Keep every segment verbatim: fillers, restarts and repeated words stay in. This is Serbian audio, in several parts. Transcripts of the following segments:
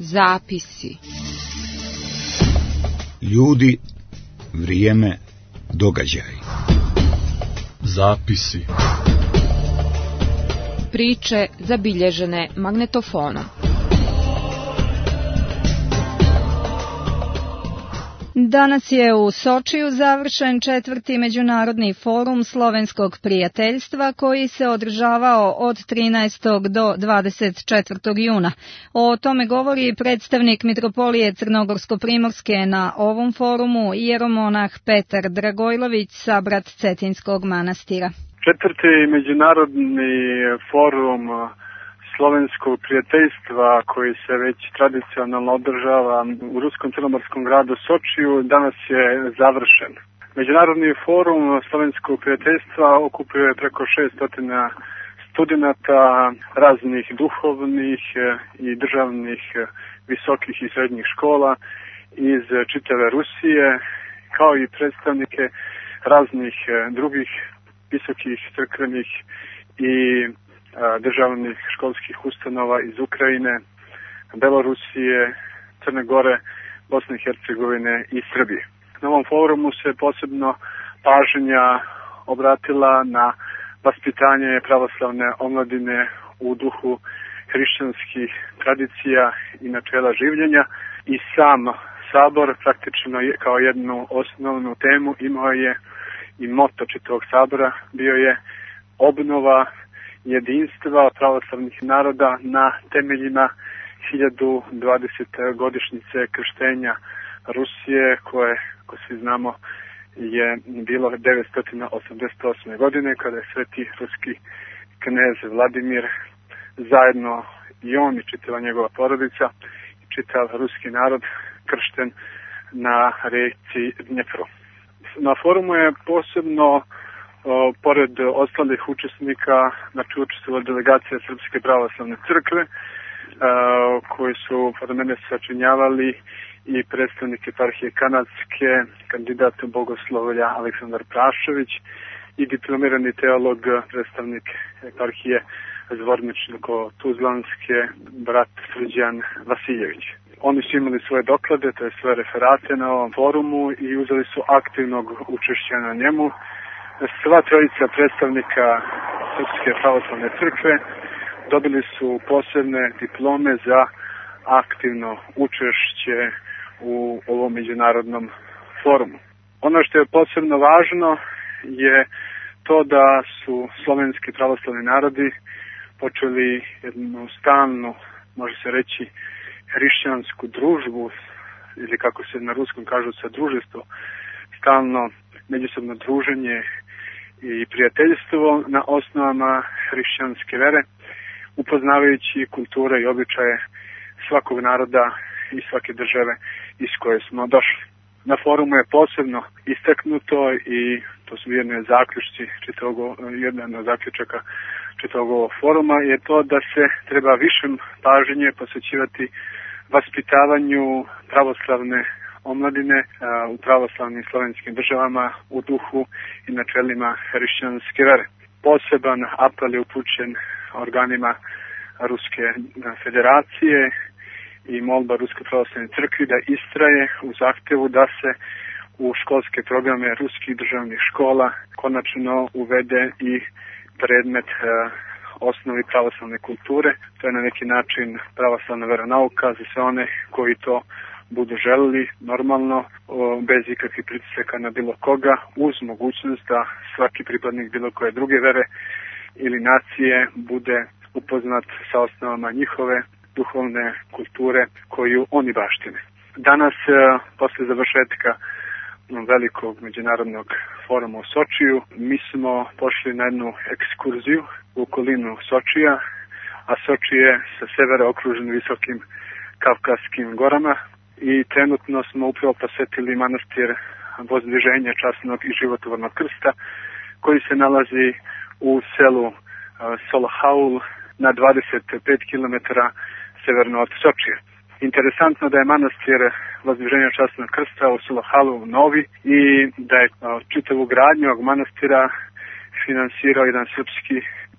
Zapisi. Ljudi, vrijeme, događaj. Zapisi. Priče zabilježene magnetofonom. Danas je u Sočiju završen četvrti međunarodni forum slovenskog prijateljstva koji se održavao od trinaestog do dvadeset četvrtog juna. O tome govori predstavnik Mitropolije Crnogorsko-Primorske na ovom forumu, jeromonah Petar Dragojlović, sabrat Cetinskog manastira. Četvrti međunarodni forum slovenskog prijateljstva koji se već tradicionalno održava u ruskom crnomorskom gradu Sočiju danas je završen. Međunarodni forum slovenskog prijateljstva okupio je preko šesto studenata raznih duhovnih i državnih visokih i srednjih škola iz čitave Rusije, kao i predstavnike raznih drugih visokih crkvenih i državnih školskih ustanova iz Ukrajine, Belorusije, Crne Gore, Bosne i Hercegovine i Srbije. Na ovom forumu se posebno pažnja obratila na vaspitanje pravoslavne omladine u duhu hrišćanskih tradicija i načela življenja i sam sabor praktično kao jednu osnovnu temu imao je i moto čitavog sabora bio je obnova jedinstva pravoslavnih naroda na temeljima hiljadu dvadesete godišnjice krštenja Rusije, koje, ko svi znamo, je bilo devetsto osamdeset osme godine, kada je sveti ruski knez Vladimir zajedno i on i čitava njegova porodica i čitav ruski narod kršten na rijeci Dnjepru. Na forumu je posebno O, pored ostalih učesnika, znači učestvovala delegacija Srpske pravoslavne crkve, o, koji su pored mene sačinjavali i predstavnik eparhije Kanadske, kandidat bogoslovlja Aleksandar Prašević i diplomirani teolog, predstavnik eparhije Zvorničko-Tuzlanske, brat Srđan Vasiljević. Oni su imali svoje doklade, to je svoje referate na ovom forumu i uzeli su aktivnog učešća na njemu. Sva trojica predstavnika Srpske pravoslavne crkve dobili su posebne diplome za aktivno učešće u ovom međunarodnom forumu. Ono što je posebno važno je to da su slovenski pravoslavni narodi počeli jednu stalnu, može se reći, hrišćansku družbu, ili kako se na ruskom kažu sadruženstvo, stalno međusobno druženje i prijateljstvo na osnovama hrišćanske vere, upoznavajući kulture i običaje svakog naroda i svake države iz koje smo došli. Na forumu je posebno istaknuto i to su jedne zaključci čitavog, jedan od zaključaka čitavog ovog foruma je to da se treba višem pažnje posvećivati vaspitavanju pravoslavne omladine a, u pravoslavnim slovenskim državama u duhu i načelima hrišćanske vere. Poseban apel je upućen organima Ruske federacije i molba Ruske pravoslavne crkvi da istraje u zahtevu da se u školske programe ruskih državnih škola konačno uvede i predmet a, osnovi pravoslavne kulture. To je na neki način pravoslavna veronauka za sve one koji to budu želeli, normalno, bez ikakvih pritisaka na bilo koga, uz mogućnost da svaki pripadnik bilo koje druge vere ili nacije bude upoznat sa osnovama njihove duhovne kulture koju oni baštine. Danas, posle završetka velikog međunarodnog foruma u Sočiju, mi smo pošli na jednu ekskurziju u okolinu Sočija, a Soči je sa severa okružen visokim Kavkazskim gorama i trenutno smo upravo posetili manastir Vozdviženja časnog i životvornog krsta koji se nalazi u selu Solohaul na dvadeset pet kilometara severno od Sočija. Interesantno da je manastir Vozdviženja časnog krsta u Solohalu novi i da je čitavu gradnju ovog manastira finansirao jedan srpski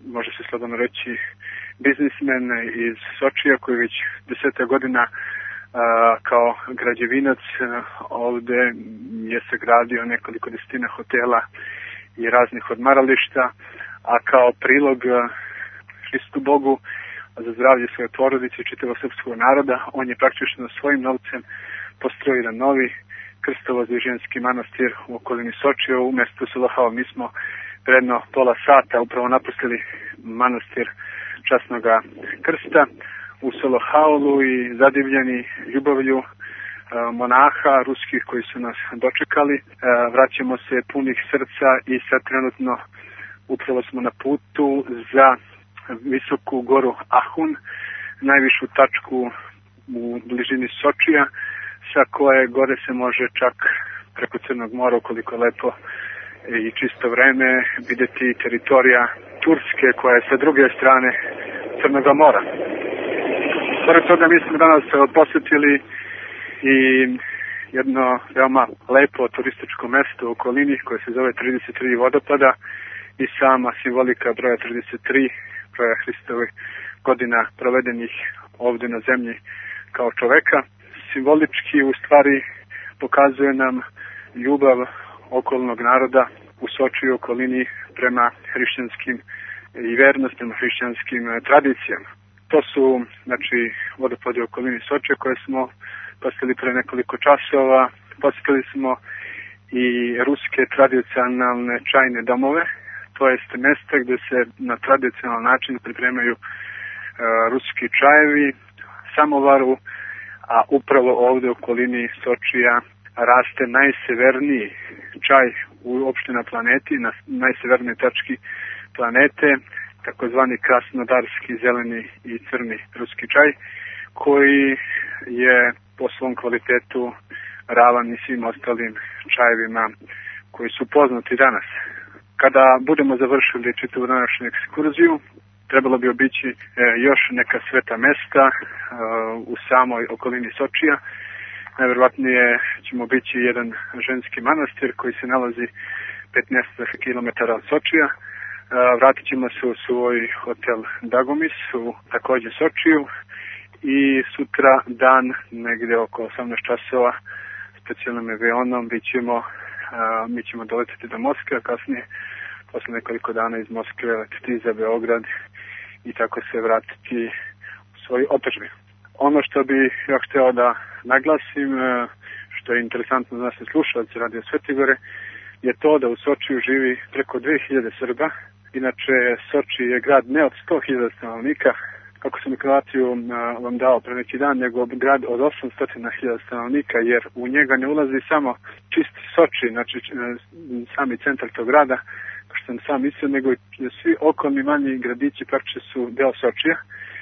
može se slobodno reći, biznismen iz Sočija koji već deseta godina a, kao građevinac a, ovde je sagradio nekoliko desetina hotela i raznih odmarališta, a kao prilog a, Hristu Bogu za zdravlje svoje porodice i čitavog srpskog naroda, on je praktično svojim novcem postrojio jedan novi krstovo-zviženski manastir u okolini Sočija. U mestu Solohao mi smo predno pola sata upravo napustili manastir Časnoga Krsta u Solohaulu i zadivljeni ljubavlju monaha ruskih koji su nas dočekali. Vraćamo se punih srca i sad trenutno upravo smo na putu za visoku goru Ahun, najvišu tačku u bližini Sočija, sa koje gore se može čak preko Crnog mora, ukoliko lepo i čisto vreme, vidjeti teritorija Turske koja je sa druge strane Crnog mora. Pored toga mi smo danas posjetili i jedno veoma lepo turističko mesto u okolini koje se zove trideset tri vodopada i sama simbolika broja trideset tri, broja Hristovih godina provedenih ovdje na zemlji kao čoveka. Simbolički u stvari pokazuje nam ljubav okolnog naroda u Sočiju okolini prema hrišćanskim i vernost prema hrišćanskim tradicijama. To su, znači, vodopadi u okolini Sočija koje smo posjetili pre nekoliko časova. Posjetili smo i ruske tradicionalne čajne domove, to jest mjesta gdje se na tradicionalan način pripremaju uh, ruski čajevi, samovaru, a upravo ovdje u okolini Sočija raste najseverniji čaj uopšte na planeti, na najsevernoj tački planete, takozvani krasnodarski, zeleni i crni ruski čaj, koji je po svom kvalitetu ravan i svim ostalim čajevima koji su poznati danas. Kada budemo završili čitavu današnju ekskurziju, trebalo bi obići e, još neka sveta mesta e, u samoj okolini Sočija. Najvjerovatnije ćemo obići jedan ženski manastir koji se nalazi petnaest kilometara od Sočija. E, vratit ćemo se u svoj hotel Dagomis u također Sočiju i sutra dan, negdje oko osamnaest časova, specijalnim avionom bit ćemo, a, mi ćemo doletiti do Moskve, a kasnije, posle nekoliko dana iz Moskve, letiti za Beograd i tako se vratiti u svoj otadžbinu. Ono što bi ja htio da naglasim, što je interesantno za nas slušalci Radio Svete Gore, je to da u Sočiju živi preko dve hiljade Srba. Inače, Soči je grad ne od sto hiljada stanovnika, kako sam informaciju vam dao pre neki dan, nego grad od osamsto hiljada stanovnika, jer u njega ne ulazi samo čist Soči, znači sami centar tog grada, kao što sam sam mislio, nego i svi okolni manji gradići praktično su deo Sočija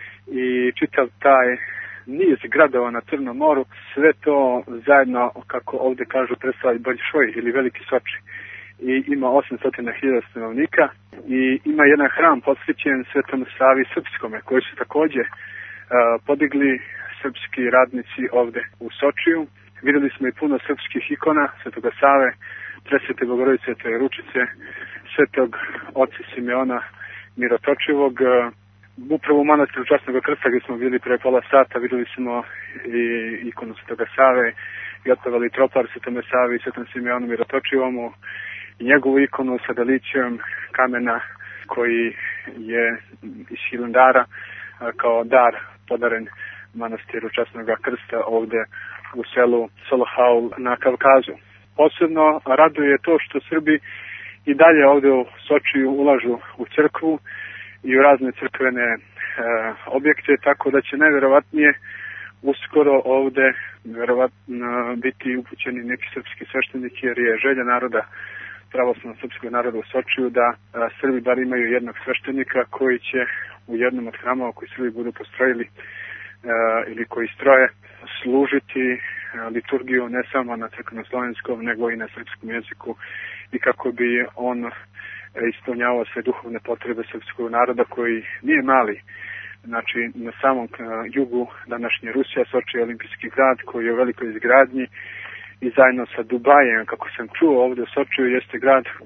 i čitav taj niz gradova na Crnom moru, sve to zajedno, kako ovdje kažu, predstavlja Bolšoj ili Veliki Soči. I ima osamsto hiljada stanovnika i ima jedan hram posvećen Svetom Savi Srpskome, koji su također uh, podigli srpski radnici ovdje u Sočiju. Vidjeli smo i puno srpskih ikona Svetoga Save, Presvete Bogorodice Trojeručice, Svetog Oca Simeona Mirotočivog. Uh, upravo u manastiru Časnog Krsta gdje smo bili pre pola sata, vidjeli smo i ikonu Svetoga Save i otpevali tropar Svetome Savi i Svetom Simeonu Mirotočivomu i njegovu ikonu sa delićem kamena koji je iz Hilandara kao dar podaren manastiru Časnog Krsta ovdje u selu Solohaul na Kavkazu. Posebno raduje to što Srbi i dalje ovdje u Sočiju ulažu u crkvu i u razne crkvene e, objekte, tako da će najvjerovatnije uskoro ovdje vjerovatno biti upućeni neki srpski sveštenik, jer je želja naroda, pravoslavnog srpskog naroda u Sočiju, da a, Srbi bar imaju jednog sveštenika koji će u jednom od hramova koji Srbi budu postrojili a, ili koji stroje služiti a, liturgiju ne samo na crkveno-slovenskom nego i na srpskom jeziku i kako bi on ispunjavao sve duhovne potrebe srpskog naroda koji nije mali. Znači, na samom jugu današnje Rusija, Soči je olimpijski grad koji je u velikoj izgradnji i zajedno sa Dubajem, kako sam čuo ovdje u Sočiju, jeste grad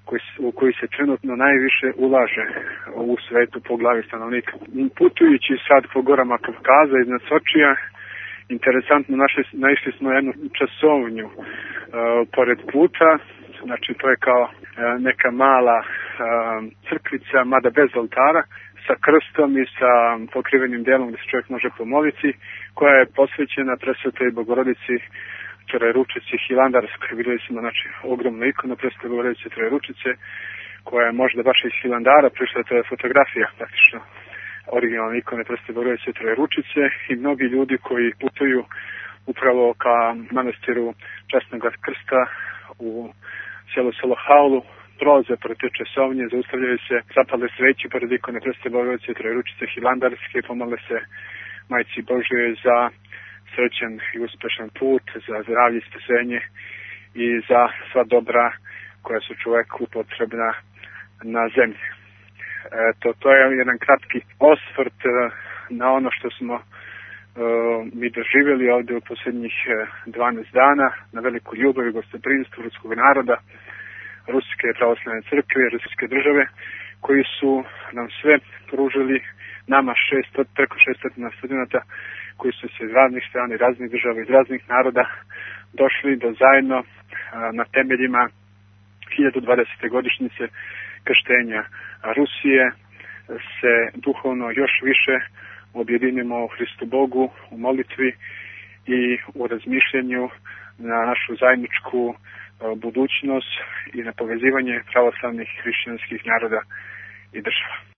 koji, u koji se trenutno najviše ulaže u svetu po glavi stanovnika. Putujući sad po gorama Kavkaza iznad Sočija, interesantno našli, naišli smo jednu časovnju uh, pored puta, znači to je kao uh, neka mala uh, crkvica, mada bez oltara, sa krstom i sa pokrivenim delom gdje se čovjek može pomoliti, koja je posvećena Presvetoj Bogorodici Trojeručici Hilandarskoj. Vidjeli smo znači ogromnu ikonu Presvete Bogorodice Trojeručice, koja je možda baš iz Hilandara prišla, to je fotografija praktično originalne ikone Presvete Bogorodice Trojeručice, i mnogi ljudi koji putuju upravo ka manastiru Časnog krsta u selu Solohaulu, prolaze pored te časovnje, zaustavljaju se, zapale sveći pored ikone Presvete Bogorodice Trojeručice Hilandarske, pomole se Majci Božjoj za srećan i uspešan put, za zdravlje i spasenje i za sva dobra koja su čoveku potrebna na zemlji. Eto, to je jedan kratki osvrt na ono što smo uh, mi doživjeli ovdje u posljednjih dvanaest dana, na veliku ljubav i gostoprimstvo ruskog naroda, Ruske pravoslavne crkve, Ruske države, koji su nam sve pružili, nama šest, preko šeststo studenta, koji su se iz raznih strana, raznih država, iz raznih naroda došli do zajedno a, na temeljima hiljadu dvadesete godišnjice krštenja Rusije se duhovno još više objedinimo u Hristu Bogu, u molitvi i u razmišljanju na našu zajedničku a, budućnost i na povezivanje pravoslavnih hrišćanskih naroda i država.